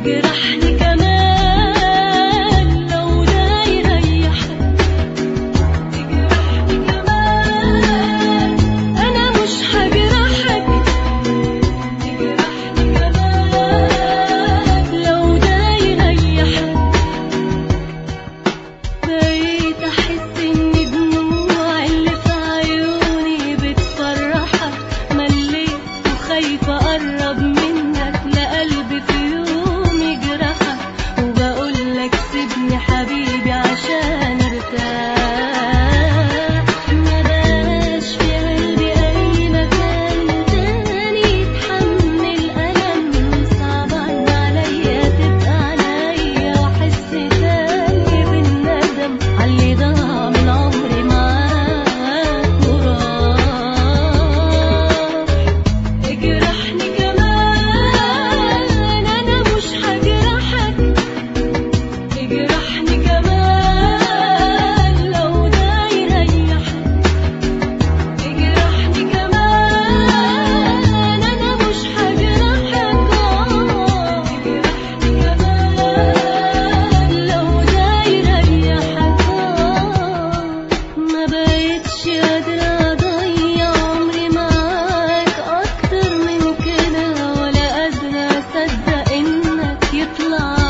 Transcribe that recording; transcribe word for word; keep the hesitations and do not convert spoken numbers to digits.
تجرحني كمان لو ده يريحك، تجرحني كمان أنا مش هجرحك، تجرحني كمان لو ده يريحك. بقيت أحس إن دموع اللي في عيوني بتفرحك، مليت وخايفة أقرب منك لقلبي في يوم يجرحك، وبقولك سيبني حبيبي عشان ارتاح. مبقاش في قلبي أي مكان تاني يتحمل ألم، صعبان عليا تبقى عليا وأحس تاني بالندم عاللي ضاع من عمري معاك وراح. اجرحني كمان أنا مش هجرحك، تجرحني كمان لو ده يريحك، تجرحني كمان أنا مش هجرحك، تجرحني كمان لو ده يريحك. ما بقتش قادرة أضيع عمري معاك أكتر من كده، ولا قادرة أصدق إنك يطلع